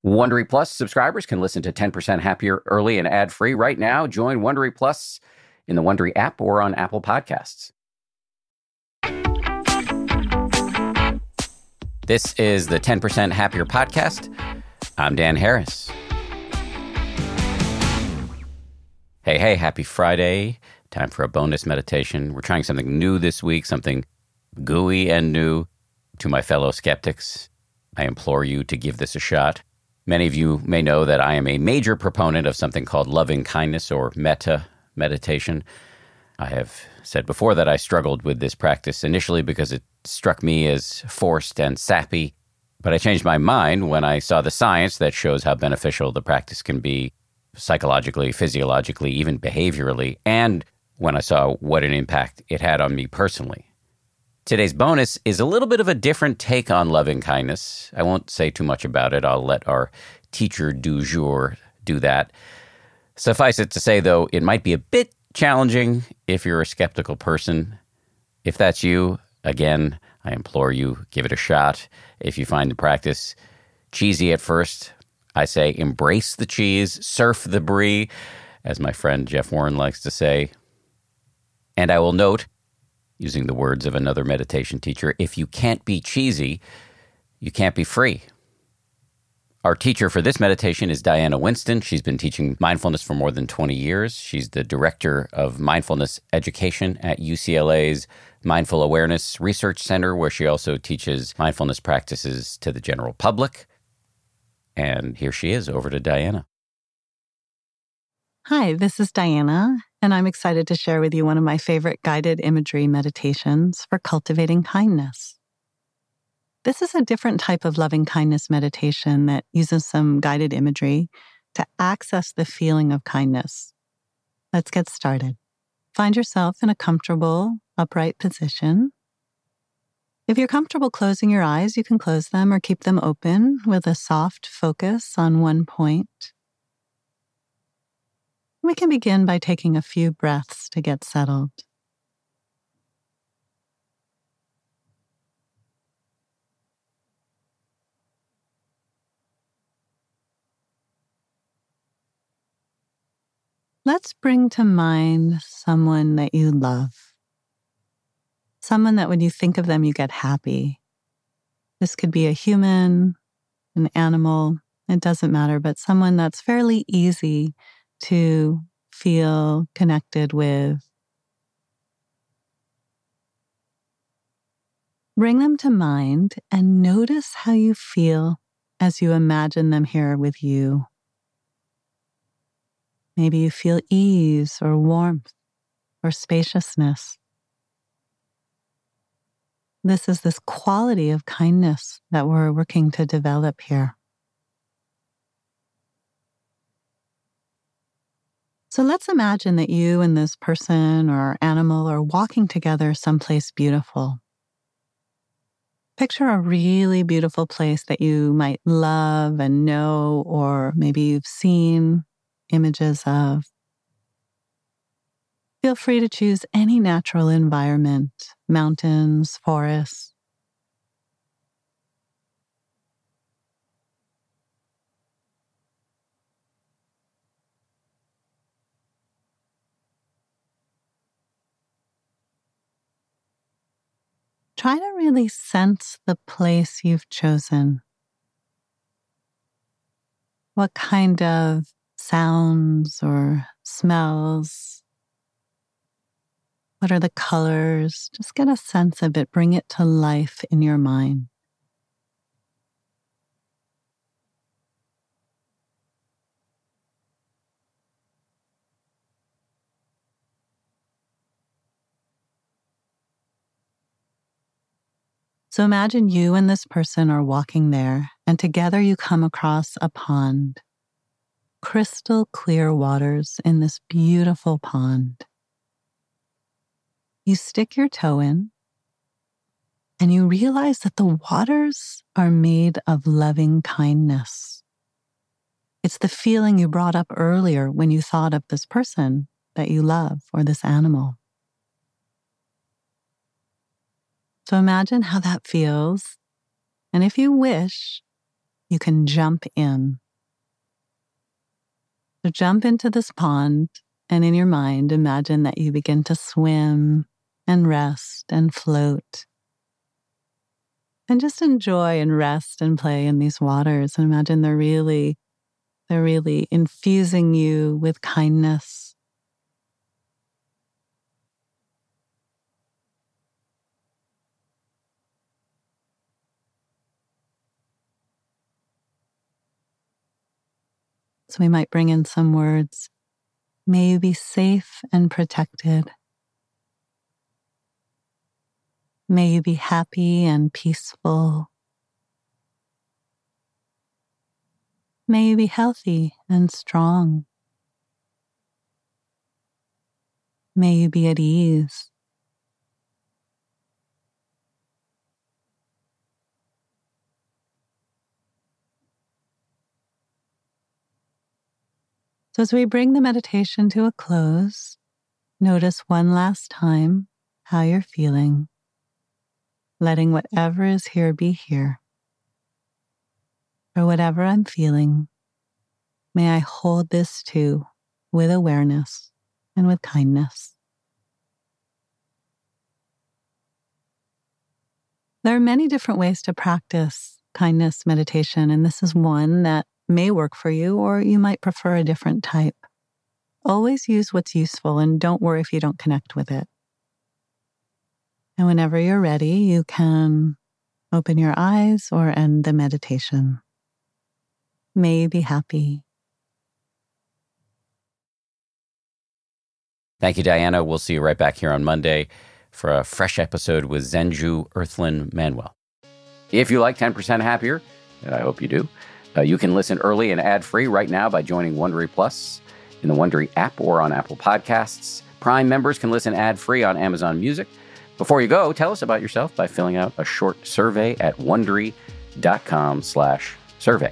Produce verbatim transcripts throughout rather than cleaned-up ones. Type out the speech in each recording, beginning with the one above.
Wondery Plus subscribers can listen to ten percent Happier early and ad-free right now. Join Wondery Plus in the Wondery app or on Apple Podcasts. This is the ten percent Happier podcast. I'm Dan Harris. Hey, hey, happy Friday. Time for a bonus meditation. We're trying something new this week, something gooey and new. To my fellow skeptics, I implore you to give this a shot. Many of you may know that I am a major proponent of something called loving kindness or metta meditation. I have said before that I struggled with this practice initially because it struck me as forced and sappy, but I changed my mind when I saw the science that shows how beneficial the practice can be psychologically, physiologically, even behaviorally, and when I saw what an impact it had on me personally. Today's bonus is a little bit of a different take on loving kindness. I won't say too much about it. I'll let our teacher du jour do that. Suffice it to say, though, it might be a bit challenging if you're a skeptical person. If that's you, again, I implore you, give it a shot. If you find the practice cheesy at first, I say embrace the cheese, surf the brie, as my friend Jeff Warren likes to say. And I will note, using the words of another meditation teacher, if you can't be cheesy, you can't be free. Our teacher for this meditation is Diana Winston. She's been teaching mindfulness for more than twenty years. She's the director of mindfulness education at U C L A's Mindful Awareness Research Center, where she also teaches mindfulness practices to the general public. And here she is. Over to Diana. Hi, this is Diana, and I'm excited to share with you one of my favorite guided imagery meditations for cultivating kindness. This is a different type of loving kindness meditation that uses some guided imagery to access the feeling of kindness. Let's get started. Find yourself in a comfortable, upright position. If you're comfortable closing your eyes, you can close them or keep them open with a soft focus on one point. We can begin by taking a few breaths to get settled. Let's bring to mind someone that you love. Someone that when you think of them, you get happy. This could be a human, an animal, it doesn't matter, but someone that's fairly easy to feel connected with. Bring them to mind and notice how you feel as you imagine them here with you. Maybe you feel ease or warmth or spaciousness. This is this quality of kindness that we're working to develop here. So let's imagine that you and this person or animal are walking together someplace beautiful. Picture a really beautiful place that you might love and know, or maybe you've seen images of. Feel free to choose any natural environment, mountains, forests. Try to really sense the place you've chosen. What kind of sounds or smells? What are the colors? Just get a sense of it. Bring it to life in your mind. So imagine you and this person are walking there, and together you come across a pond. Crystal clear waters in this beautiful pond. You stick your toe in, and you realize that the waters are made of loving kindness. It's the feeling you brought up earlier when you thought of this person that you love or this animal. So imagine how that feels. And if you wish, you can jump in. So jump into this pond, and in your mind, imagine that you begin to swim and rest and float. And just enjoy and rest and play in these waters. And imagine they're really, they're really infusing you with kindness. So we might bring in some words. May you be safe and protected. May you be happy and peaceful. May you be healthy and strong. May you be at ease. So as we bring the meditation to a close, notice one last time how you're feeling, letting whatever is here be here. For whatever I'm feeling, may I hold this too with awareness and with kindness. There are many different ways to practice kindness meditation, and this is one that may work for you, or you might prefer a different type. Always use what's useful and don't worry if you don't connect with it. And whenever you're ready, you can open your eyes or end the meditation. May you be happy. Thank you, Diana. We'll see you right back here on Monday for a fresh episode with Zenju Earthlyn Manuel. If you like ten percent Happier, and I hope you do, Uh, you can listen early and ad-free right now by joining Wondery Plus in the Wondery app or on Apple Podcasts. Prime members can listen ad-free on Amazon Music. Before you go, tell us about yourself by filling out a short survey at Wondery.com slash survey.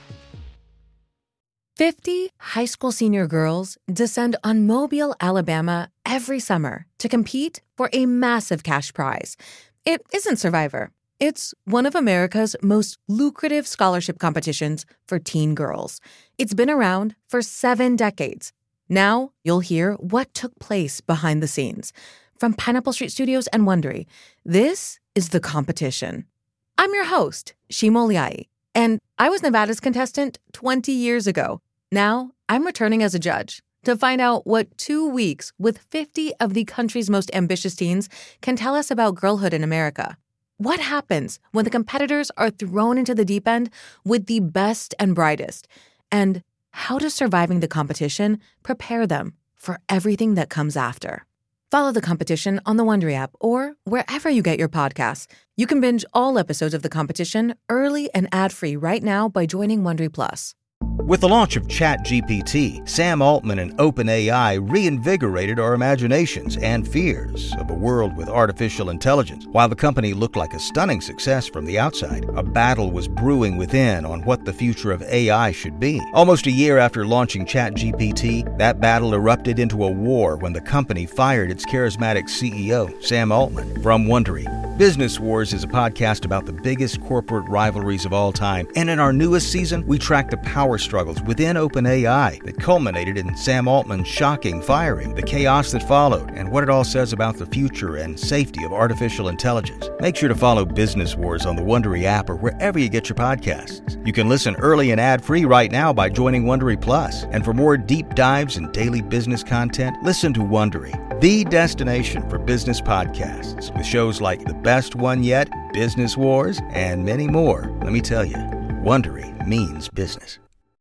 fifty high school senior girls descend on Mobile, Alabama every summer to compete for a massive cash prize. It isn't Survivor. It's one of America's most lucrative scholarship competitions for teen girls. It's been around for seven decades. Now you'll hear what took place behind the scenes. From Pineapple Street Studios and Wondery, this is The Competition. I'm your host, Shima Oliai, and I was Nevada's contestant twenty years ago. Now I'm returning as a judge to find out what two weeks with fifty of the country's most ambitious teens can tell us about girlhood in America. What happens when the competitors are thrown into the deep end with the best and brightest? And how does surviving the competition prepare them for everything that comes after? Follow The Competition on the Wondery app or wherever you get your podcasts. You can binge all episodes of The Competition early and ad-free right now by joining Wondery Plus. With the launch of ChatGPT, Sam Altman and OpenAI reinvigorated our imaginations and fears of a world with artificial intelligence. While the company looked like a stunning success from the outside, a battle was brewing within on what the future of A I should be. Almost a year after launching ChatGPT, that battle erupted into a war when the company fired its charismatic C E O, Sam Altman. From Wondery, Business Wars is a podcast about the biggest corporate rivalries of all time, and in our newest season, we track the power struggles within OpenAI that culminated in Sam Altman's shocking firing, the chaos that followed, and what it all says about the future and safety of artificial intelligence. Make sure to follow Business Wars on the Wondery app or wherever you get your podcasts. You can listen early and ad-free right now by joining Wondery Plus. And for more deep dives and daily business content, listen to Wondery, the destination for business podcasts, with shows like The Best One Yet, Business Wars, and many more. Let me tell you, Wondery means business.